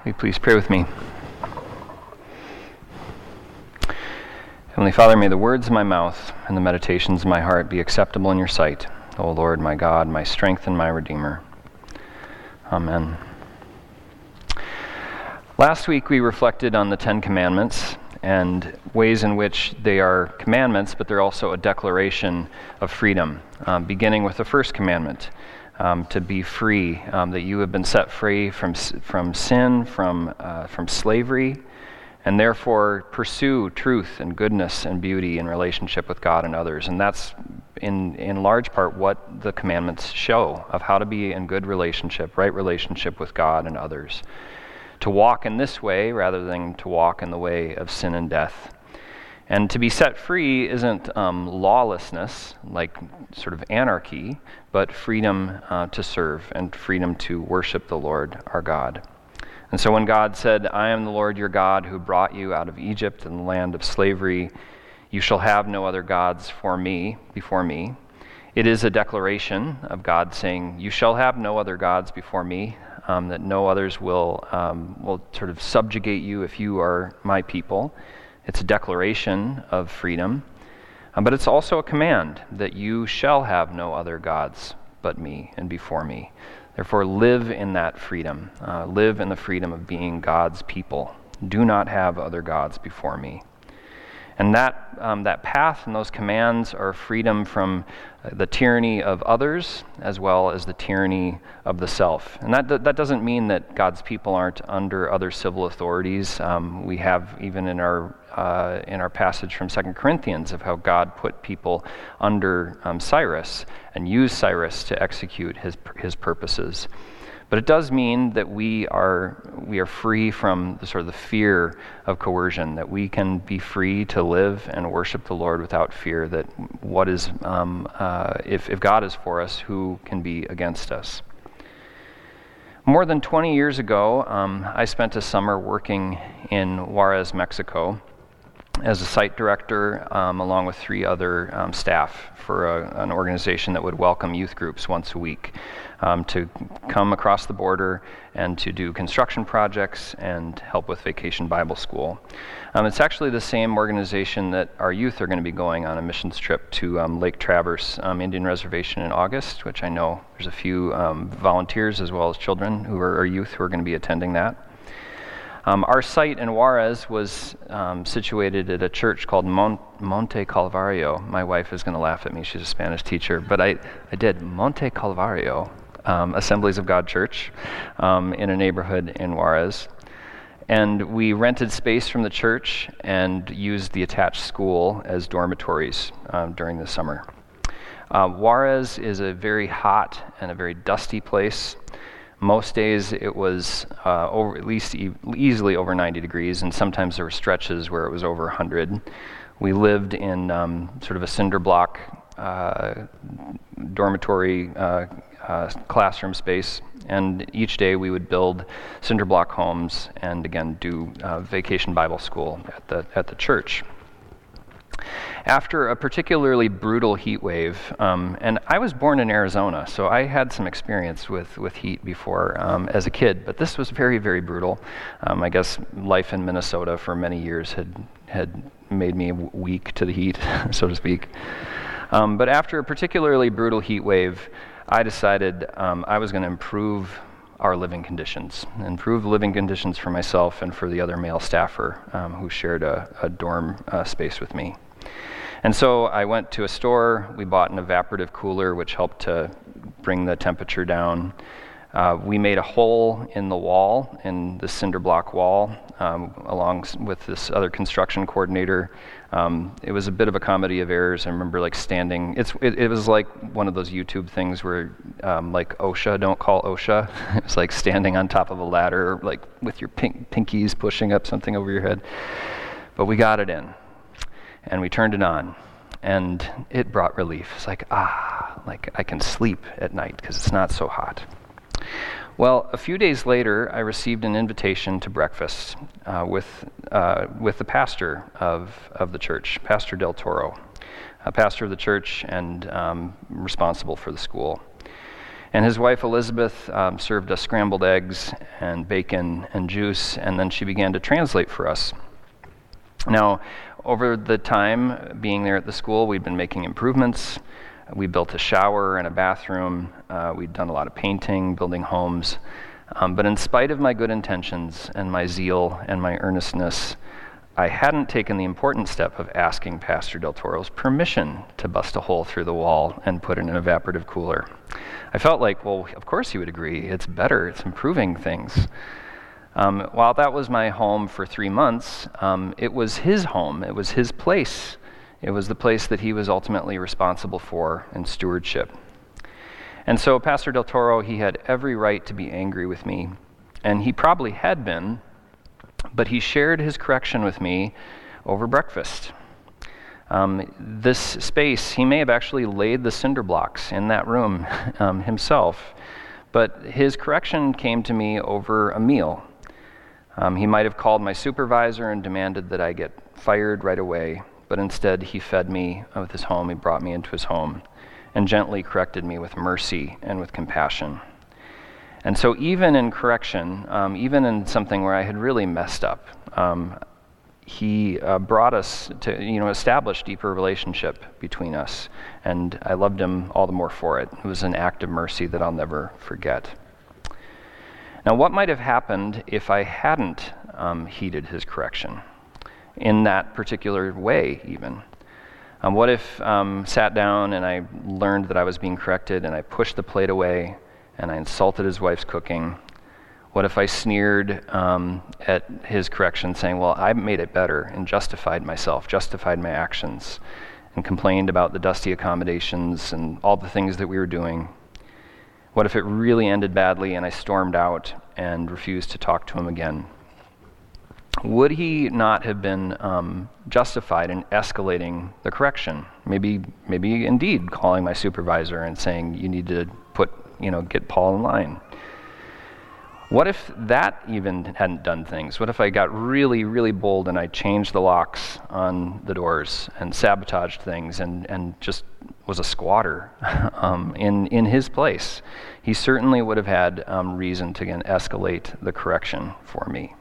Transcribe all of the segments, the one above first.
Will you please pray with me? Heavenly Father, may the words of my mouth and the meditations of my heart be acceptable in your sight, O Lord, my God, my strength and my Redeemer. Amen. Last week we reflected on the Ten Commandments and ways in which they are commandments, but they're also a declaration of freedom, beginning with the first commandment, to be free, that you have been set free from sin, from slavery, and therefore pursue truth and goodness and beauty in relationship with God and others. And that's in large part what the commandments show of how to be in good relationship, right relationship with God and others. To walk in this way rather than to walk in the way of sin and death. And to be set free isn't lawlessness, like sort of anarchy, but freedom to serve and freedom to worship the Lord our God. And so when God said, I am the Lord your God who brought you out of Egypt and the land of slavery, you shall have no other gods before me. It is a declaration of God saying, you shall have no other gods before me, that no others will sort of subjugate you if you are my people. It's a declaration of freedom, but it's also a command that you shall have no other gods but me and before me. Therefore, live in that freedom. Live in the freedom of being God's people. Do not have other gods before me. And that path and those commands are freedom from the tyranny of others as well as the tyranny of the self. And that doesn't mean that God's people aren't under other civil authorities. We have even in our passage from 2 Corinthians of how God put people under Cyrus and used Cyrus to execute his purposes. But it does mean that we are free from the sort of the fear of coercion, that we can be free to live and worship the Lord without fear, that what is, if God is for us, who can be against us? More than 20 years ago, I spent a summer working in Juarez, Mexico, as a site director, along with 3 other staff for an organization that would welcome youth groups once a week to come across the border and to do construction projects and help with Vacation Bible School. It's actually the same organization that our youth are going to be going on a missions trip to Lake Traverse Indian Reservation in August, which I know there's a few volunteers as well as children who are youth who are going to be attending that. Our site in Juarez was situated at a church called Monte Calvario. My wife is going to laugh at me. She's a Spanish teacher. But I did Monte Calvario, Assemblies of God Church, in a neighborhood in Juarez. And we rented space from the church and used the attached school as dormitories during the summer. Juarez is a very hot and a very dusty place. Most days it was easily over 90 degrees, and sometimes there were stretches where it was over 100. We lived in sort of a cinder block dormitory classroom space, and each day we would build cinder block homes and again do Vacation Bible School at the church. After a particularly brutal heat wave, and I was born in Arizona, so I had some experience with heat before as a kid, but this was very, very brutal. I guess life in Minnesota for many years had made me weak to the heat, so to speak. But after a particularly brutal heat wave, I decided I was going to improve our living conditions for myself and for the other male staffer who shared a dorm space with me. And so I went to a store, we bought an evaporative cooler which helped to bring the temperature down. We made a hole in the wall, in the cinder block wall, along with this other construction coordinator. It was a bit of a comedy of errors. I remember like standing, it was like one of those YouTube things where like OSHA, don't call OSHA. It was like standing on top of a ladder, like with your pinkies pushing up something over your head. But we got it in. And we turned it on, and it brought relief. It's like I can sleep at night because it's not so hot. Well, a few days later, I received an invitation to breakfast with the pastor of the church, Pastor Del Toro, pastor of the church and responsible for the school. And his wife Elizabeth served us scrambled eggs and bacon and juice, and then she began to translate for us. Now, over the time being there at the school, we'd been making improvements. We built a shower and a bathroom. We'd done a lot of painting, building homes. But in spite of my good intentions and my zeal and my earnestness, I hadn't taken the important step of asking Pastor Del Toro's permission to bust a hole through the wall and put in an evaporative cooler. I felt like, well, of course he would agree. It's better. It's improving things. While that was my home for 3 months, it was his home. It was his place. It was the place that he was ultimately responsible for in stewardship. And so Pastor Del Toro, he had every right to be angry with me, and he probably had been, but he shared his correction with me over breakfast. This space, he may have actually laid the cinder blocks in that room himself, but his correction came to me over a meal. He might have called my supervisor and demanded that I get fired right away, but instead he fed me with his home. He brought me into his home and gently corrected me with mercy and with compassion. And so even in correction, even in something where I had really messed up, he brought us to establish deeper relationship between us, and I loved him all the more for it. It was an act of mercy that I'll never forget. Now, what might have happened if I hadn't heeded his correction in that particular way even? What if sat down and I learned that I was being corrected and I pushed the plate away and I insulted his wife's cooking? What if I sneered at his correction saying, well, I made it better, and justified myself, justified my actions, and complained about the dusty accommodations and all the things that we were doing? What if it really ended badly and I stormed out and refused to talk to him again? Would he not have been justified in escalating the correction? Maybe indeed calling my supervisor and saying, you need to get Paul in line. What if that even hadn't done things? What if I got really, really bold and I changed the locks on the doors and sabotaged things and just was a squatter in his place? He certainly would have had reason to again escalate the correction for me.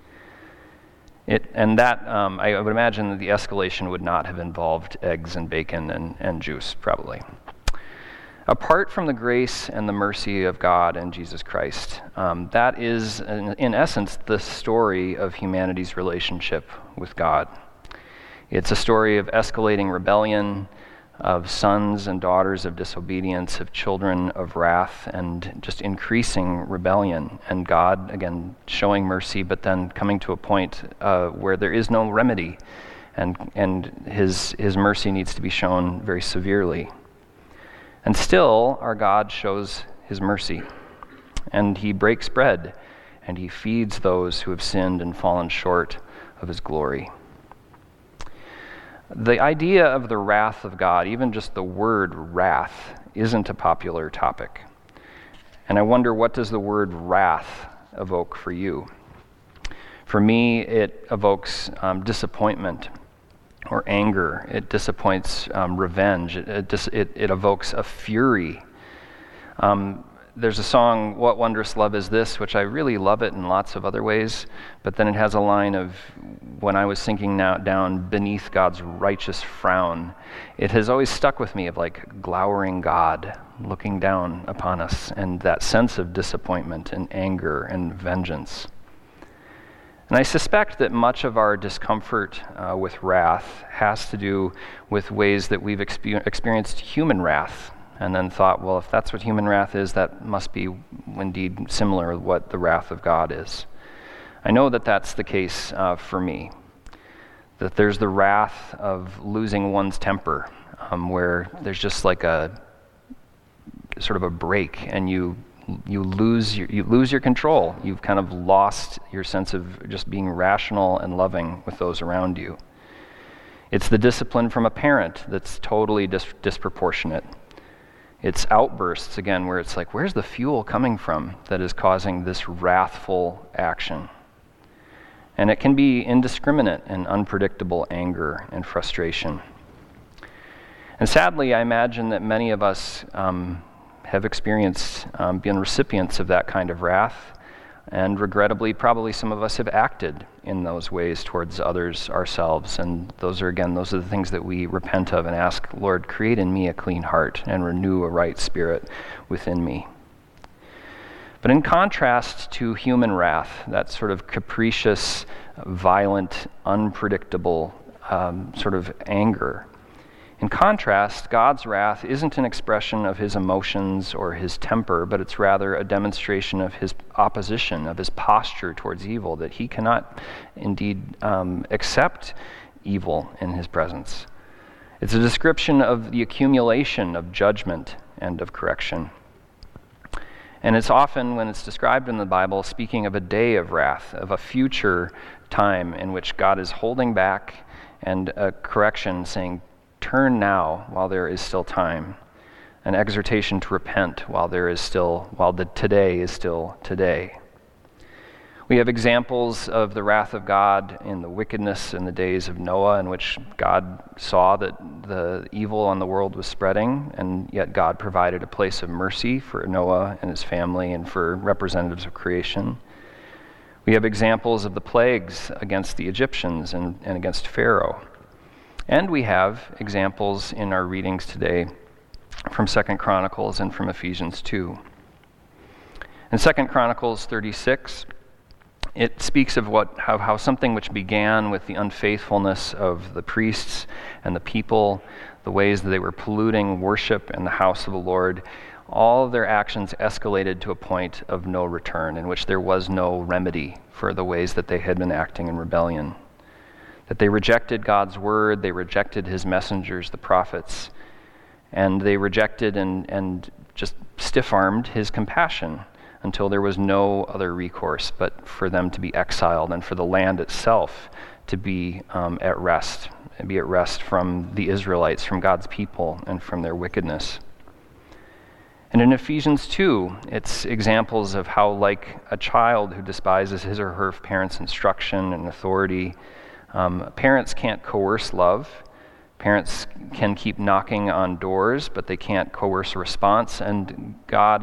I would imagine that the escalation would not have involved eggs and bacon and juice, probably. Apart from the grace and the mercy of God and Jesus Christ, that is, in essence, the story of humanity's relationship with God. It's a story of escalating rebellion, of sons and daughters of disobedience, of children of wrath, and just increasing rebellion. And God, again, showing mercy, but then coming to a point where there is no remedy, and his mercy needs to be shown very severely. And still, our God shows his mercy, and he breaks bread, and he feeds those who have sinned and fallen short of his glory. The idea of the wrath of God, even just the word wrath, isn't a popular topic. And I wonder, what does the word wrath evoke for you? For me, it evokes disappointment or anger. It disappoints revenge. It evokes a fury. There's a song, What Wondrous Love Is This, which I really love it in lots of other ways, but then it has a line of, when I was sinking down beneath God's righteous frown. It has always stuck with me of like glowering God looking down upon us, and that sense of disappointment and anger and vengeance. And I suspect that much of our discomfort with wrath has to do with ways that we've experienced human wrath, and then thought, well, if that's what human wrath is, that must be indeed similar to what the wrath of God is. I know that that's the case for me, that there's the wrath of losing one's temper, where there's just like a sort of a break, and you lose your control. You've kind of lost your sense of just being rational and loving with those around you. It's the discipline from a parent that's totally disproportionate. It's outbursts, again, where it's like, where's the fuel coming from that is causing this wrathful action? And it can be indiscriminate and unpredictable anger and frustration. And sadly, I imagine that many of us have experienced, been recipients of that kind of wrath, and regrettably, probably some of us have acted in those ways towards others, ourselves, and those are the things that we repent of and ask, Lord, create in me a clean heart and renew a right spirit within me. But in contrast to human wrath, that sort of capricious, violent, unpredictable sort of anger, in contrast, God's wrath isn't an expression of his emotions or his temper, but it's rather a demonstration of his opposition, of his posture towards evil, that he cannot indeed accept evil in his presence. It's a description of the accumulation of judgment and of correction. And it's often, when it's described in the Bible, speaking of a day of wrath, of a future time in which God is holding back and a correction saying, turn now while there is still time. An exhortation to repent while the today is still today. We have examples of the wrath of God in the wickedness in the days of Noah, in which God saw that the evil on the world was spreading, and yet God provided a place of mercy for Noah and his family and for representatives of creation. We have examples of the plagues against the Egyptians and against Pharaoh. And we have examples in our readings today from 2 Chronicles and from Ephesians 2. In 2 Chronicles 36, it speaks of how something which began with the unfaithfulness of the priests and the people, the ways that they were polluting worship and the house of the Lord, all of their actions escalated to a point of no return, in which there was no remedy for the ways that they had been acting in rebellion. That they rejected God's word, they rejected his messengers, the prophets, and they rejected and just stiff-armed his compassion until there was no other recourse but for them to be exiled and for the land itself to be at rest from the Israelites, from God's people, and from their wickedness. And in Ephesians 2, it's examples of how, like a child who despises his or her parents' instruction and authority, parents can't coerce love. Parents can keep knocking on doors, but they can't coerce a response. And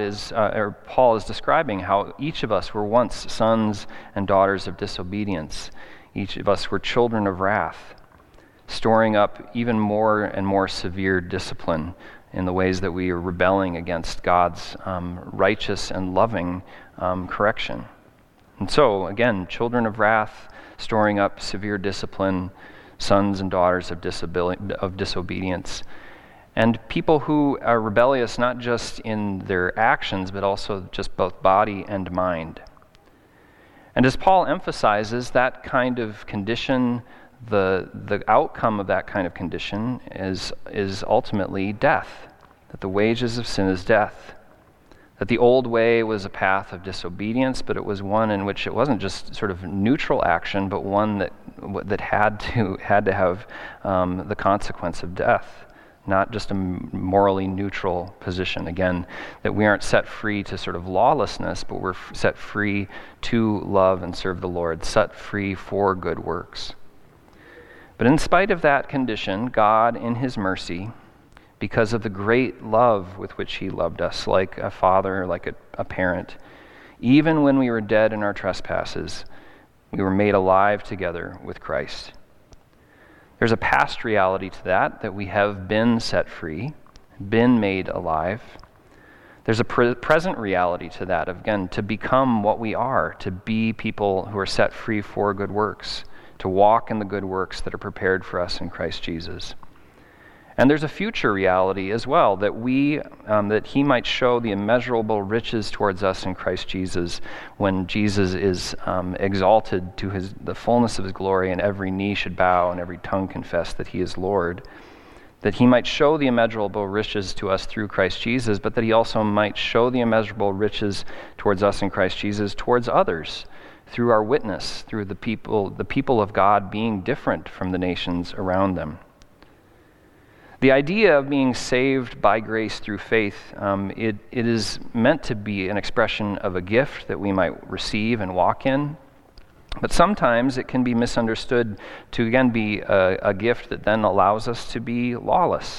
Paul is describing how each of us were once sons and daughters of disobedience. Each of us were children of wrath, storing up even more and more severe discipline in the ways that we are rebelling against God's righteous and loving correction. And so, again, children of wrath, storing up severe discipline, sons and daughters of disobedience, and people who are rebellious not just in their actions, but also just both body and mind. And as Paul emphasizes, that kind of condition, the outcome of that kind of condition is ultimately death, that the wages of sin is death. That the old way was a path of disobedience, but it was one in which it wasn't just sort of neutral action, but one that had to have the consequence of death, not just a morally neutral position. Again, that we aren't set free to sort of lawlessness, but we're set free to love and serve the Lord, set free for good works. But in spite of that condition, God, in his mercy, because of the great love with which he loved us, like a father, like a parent, even when we were dead in our trespasses, we were made alive together with Christ. There's a past reality to that we have been set free, been made alive. There's a present reality to that, again, to become what we are, to be people who are set free for good works, to walk in the good works that are prepared for us in Christ Jesus. And there's a future reality as well, that he might show the immeasurable riches towards us in Christ Jesus when Jesus is exalted to the fullness of his glory, and every knee should bow and every tongue confess that he is Lord. That he might show the immeasurable riches to us through Christ Jesus, but that he also might show the immeasurable riches towards us in Christ Jesus towards others, through our witness, through the people of God being different from the nations around them. The idea of being saved by grace through faith, it is meant to be an expression of a gift that we might receive and walk in. But sometimes it can be misunderstood to, again, be a gift that then allows us to be lawless,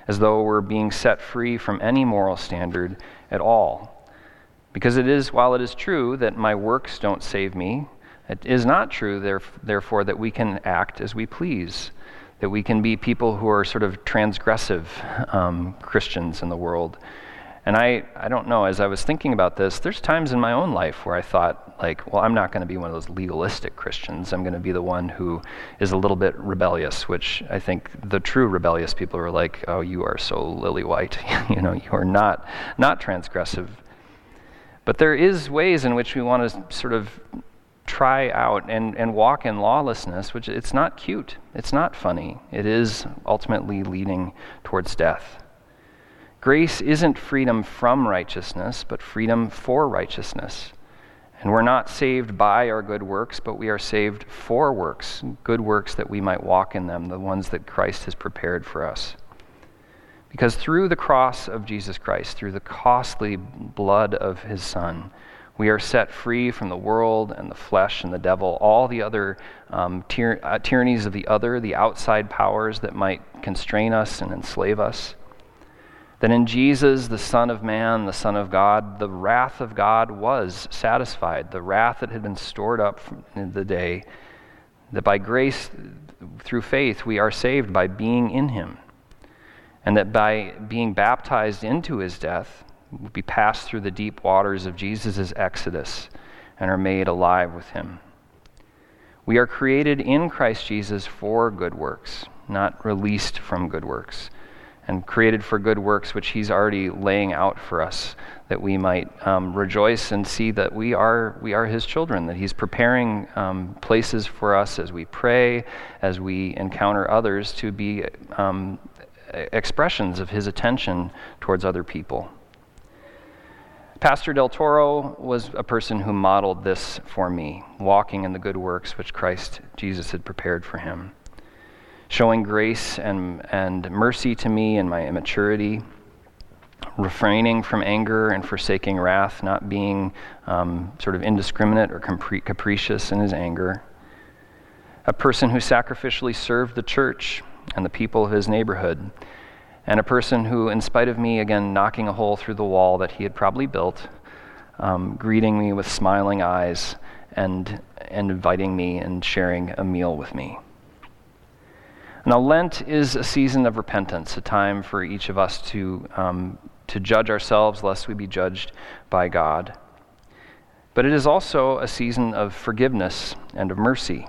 as though we're being set free from any moral standard at all. Because while it is true that my works don't save me, it is not true, therefore, that we can act as we please, that we can be people who are sort of transgressive Christians in the world. And I don't know, as I was thinking about this, there's times in my own life where I thought, well, I'm not going to be one of those legalistic Christians. I'm going to be the one who is a little bit rebellious, which I think the true rebellious people are like, oh, you are so lily white. You are not transgressive. But there is ways in which we want to sort of try out and walk in lawlessness, which it's not cute. It's not funny. It is ultimately leading towards death. Grace isn't freedom from righteousness, but freedom for righteousness. And we're not saved by our good works, but we are saved for works, good works that we might walk in them, the ones that Christ has prepared for us. Because through the cross of Jesus Christ, through the costly blood of his Son, we are set free from the world and the flesh and the devil, all the other tyrannies of the other, the outside powers that might constrain us and enslave us. That in Jesus, the Son of Man, the Son of God, the wrath of God was satisfied, the wrath that had been stored up in the day, that by grace, through faith, we are saved by being in him, and that by being baptized into his death, we pass through the deep waters of Jesus' exodus and are made alive with him. We are created in Christ Jesus for good works, not released from good works, and created for good works which he's already laying out for us, that we might rejoice and see that we are his children, that he's preparing places for us as we pray, as we encounter others, to be expressions of his attention towards other people. Pastor Del Toro was a person who modeled this for me, walking in the good works which Christ Jesus had prepared for him, showing grace and mercy to me in my immaturity, refraining from anger and forsaking wrath, not being sort of indiscriminate or capricious in his anger. A person who sacrificially served the church and the people of his neighborhood, and a person who, in spite of me, again, knocking a hole through the wall that he had probably built, greeting me with smiling eyes and inviting me and sharing a meal with me. Now, Lent is a season of repentance, a time for each of us to judge ourselves lest we be judged by God. But it is also a season of forgiveness and of mercy,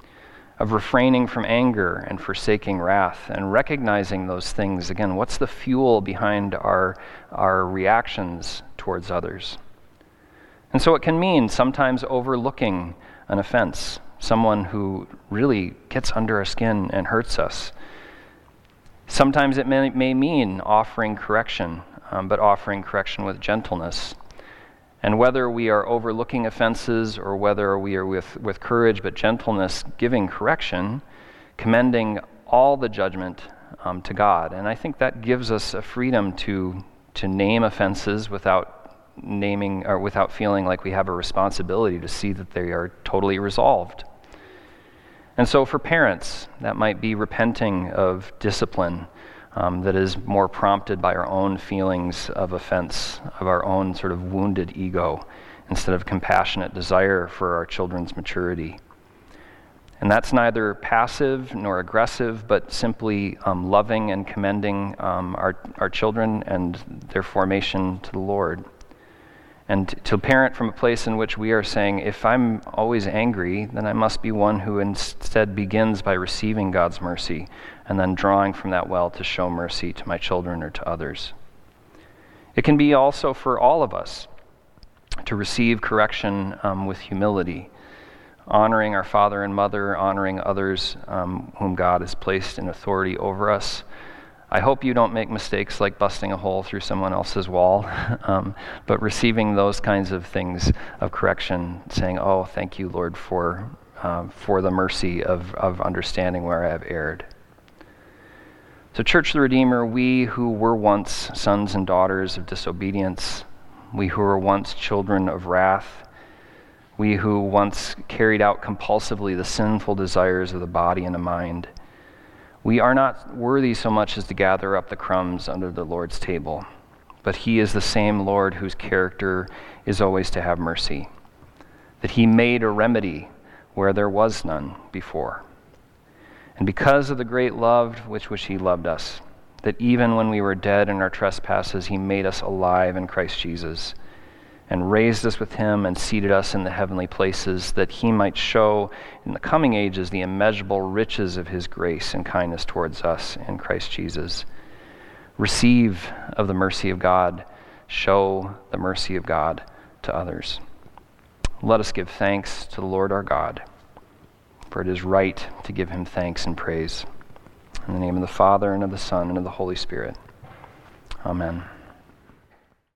of refraining from anger and forsaking wrath, and recognizing those things. Again, what's the fuel behind our reactions towards others? And so it can mean sometimes overlooking an offense, someone who really gets under our skin and hurts us. Sometimes it may mean offering correction, but offering correction with gentleness. And whether we are overlooking offenses or whether we are with courage but gentleness giving correction, commending all the judgment to God. And I think that gives us a freedom to name offenses without naming or without feeling like we have a responsibility to see that they are totally resolved. And so for parents, that might be repenting of discipline that is more prompted by our own feelings of offense, of our own sort of wounded ego, instead of compassionate desire for our children's maturity. And that's neither passive nor aggressive, but simply loving and commending our children and their formation to the Lord. And to parent from a place in which we are saying, if I'm always angry, then I must be one who instead begins by receiving God's mercy and then drawing from that well to show mercy to my children or to others. It can be also for all of us to receive correction with humility, honoring our father and mother, honoring others whom God has placed in authority over us. I hope you don't make mistakes like busting a hole through someone else's wall, but receiving those kinds of things of correction, saying, oh, thank you, Lord, for the mercy of understanding where I have erred. So Church of the Redeemer, we who were once sons and daughters of disobedience, we who were once children of wrath, we who once carried out compulsively the sinful desires of the body and the mind, We are not worthy so much as to gather up the crumbs under the Lord's table, but he is the same Lord whose character is always to have mercy, that he made a remedy where there was none before. And because of the great love with which he loved us, that even when we were dead in our trespasses, he made us alive in Christ Jesus, and raised us with him and seated us in the heavenly places, that he might show in the coming ages the immeasurable riches of his grace and kindness towards us in Christ Jesus. Receive of the mercy of God, show the mercy of God to others. Let us give thanks to the Lord our God, for it is right to give him thanks and praise. In the name of the Father, and of the Son, and of the Holy Spirit. Amen.